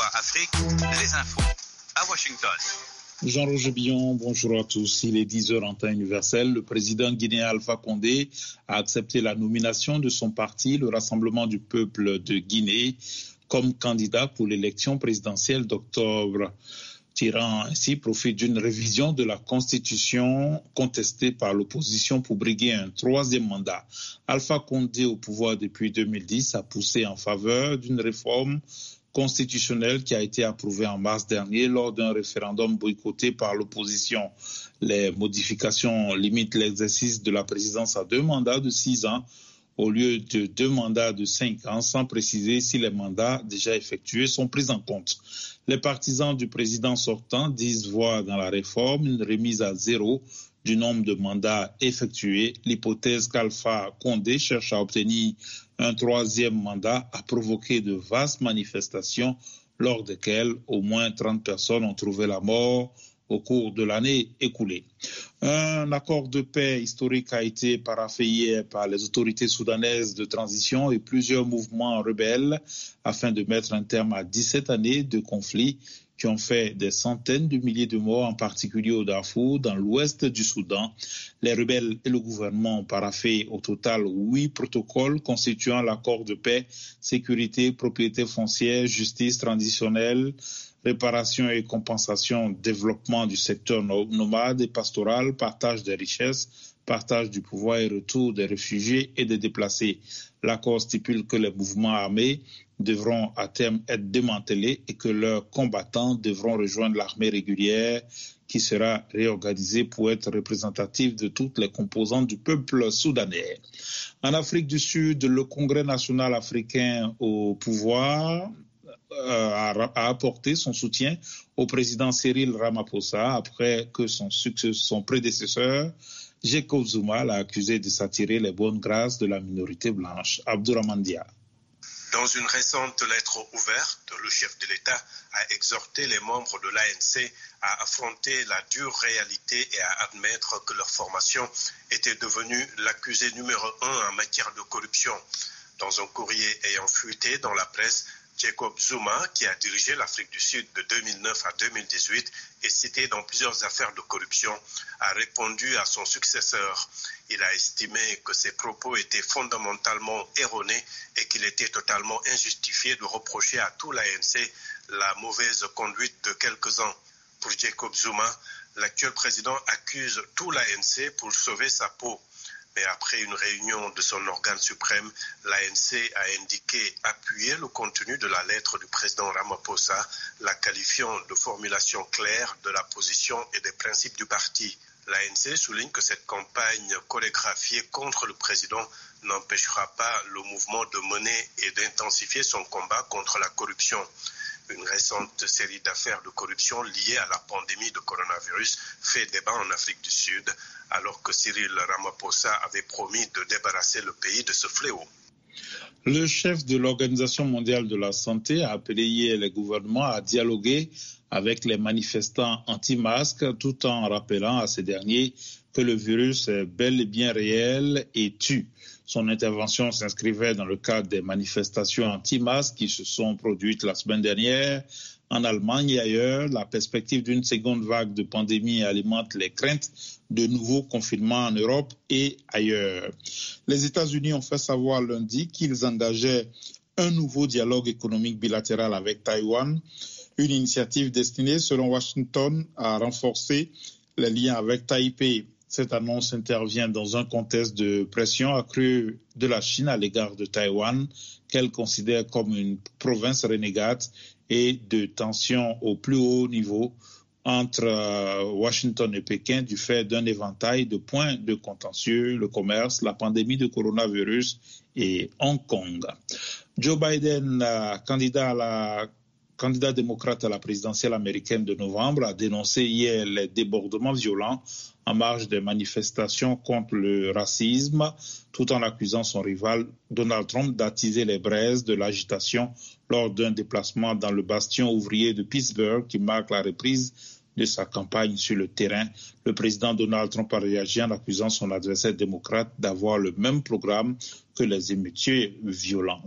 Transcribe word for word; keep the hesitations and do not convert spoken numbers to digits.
Afrique, les infos à Washington. Jean-Roger Billon, bonjour à tous. Il est dix heures en temps universel. Le président guinéen Alpha Condé a accepté la nomination de son parti, le Rassemblement du peuple de Guinée, comme candidat pour l'élection présidentielle d'octobre, tirant ainsi profit d'une révision de la Constitution contestée par l'opposition pour briguer un troisième mandat. Alpha Condé, au pouvoir depuis deux mille dix, a poussé en faveur d'une réforme constitutionnelle qui a été approuvée en mars dernier lors d'un référendum boycotté par l'opposition. Les modifications limitent l'exercice de la présidence à deux mandats de six ans au lieu de deux mandats de cinq ans, sans préciser si les mandats déjà effectués sont pris en compte. Les partisans du président sortant disent voir dans la réforme une remise à zéro du nombre de mandats effectués. L'hypothèse qu'Alpha Condé cherche à obtenir un troisième mandat a provoqué de vastes manifestations lors desquelles au moins trente personnes ont trouvé la mort au cours de l'année écoulée. Un accord de paix historique a été paraphé hier par les autorités soudanaises de transition et plusieurs mouvements rebelles afin de mettre un terme à dix-sept années de conflits qui ont fait des centaines de milliers de morts, en particulier au Darfour, dans l'ouest du Soudan. Les rebelles et le gouvernement ont paraphé au total huit protocoles constituant l'accord de paix, sécurité, propriété foncière, justice transitionnelle, réparation et compensation, développement du secteur nomade et pastoral, partage des richesses, partage du pouvoir et retour des réfugiés et des déplacés. L'accord stipule que les mouvements armés devront à terme être démantelés et que leurs combattants devront rejoindre l'armée régulière qui sera réorganisée pour être représentative de toutes les composantes du peuple soudanais. En Afrique du Sud, le Congrès national africain au pouvoir euh, a, a apporté son soutien au président Cyril Ramaphosa après que son, son prédécesseur Jacob Zuma l'a accusé de s'attirer les bonnes grâces de la minorité blanche. Abdourahmane Dia. Dans une récente lettre ouverte, le chef de l'État a exhorté les membres de l'A N C à affronter la dure réalité et à admettre que leur formation était devenue l'accusé numéro un en matière de corruption. Dans un courrier ayant fuité dans la presse, Jacob Zuma, qui a dirigé l'Afrique du Sud de deux mille neuf à deux mille dix-huit et cité dans plusieurs affaires de corruption, a répondu à son successeur. Il a estimé que ses propos étaient fondamentalement erronés et qu'il était totalement injustifié de reprocher à tout l'A N C la mauvaise conduite de quelques-uns. Pour Jacob Zuma, l'actuel président accuse tout l'A N C pour sauver sa peau. Mais après une réunion de son organe suprême, l'A N C a indiqué appuyer le contenu de la lettre du président Ramaphosa, la qualifiant de formulation claire de la position et des principes du parti. L'A N C souligne que cette campagne chorégraphiée contre le président n'empêchera pas le mouvement de mener et d'intensifier son combat contre la corruption. Une récente série d'affaires de corruption liées à la pandémie de coronavirus fait débat en Afrique du Sud, alors que Cyril Ramaphosa avait promis de débarrasser le pays de ce fléau. Le chef de l'Organisation mondiale de la santé a appelé hier les gouvernements à dialoguer avec les manifestants anti-masques tout en rappelant à ces derniers que le virus est bel et bien réel et tue. Son intervention s'inscrivait dans le cadre des manifestations anti-masques qui se sont produites la semaine dernière en Allemagne et ailleurs. La perspective d'une seconde vague de pandémie alimente les craintes de nouveaux confinements en Europe et ailleurs. Les États-Unis ont fait savoir lundi qu'ils engageaient un nouveau dialogue économique bilatéral avec Taïwan, une initiative destinée, selon Washington, à renforcer les liens avec Taipei. Cette annonce intervient dans un contexte de pression accrue de la Chine à l'égard de Taïwan, qu'elle considère comme une province renégate, et de tensions au plus haut niveau entre Washington et Pékin du fait d'un éventail de points de contentieux, le commerce, la pandémie de coronavirus et Hong Kong. Joe Biden, candidat à la candidat démocrate à la présidentielle américaine de novembre, a dénoncé hier les débordements violents en marge des manifestations contre le racisme, tout en accusant son rival Donald Trump d'attiser les braises de l'agitation lors d'un déplacement dans le bastion ouvrier de Pittsburgh qui marque la reprise de sa campagne sur le terrain. Le président Donald Trump a réagi en accusant son adversaire démocrate d'avoir le même programme que les émeutiers violents.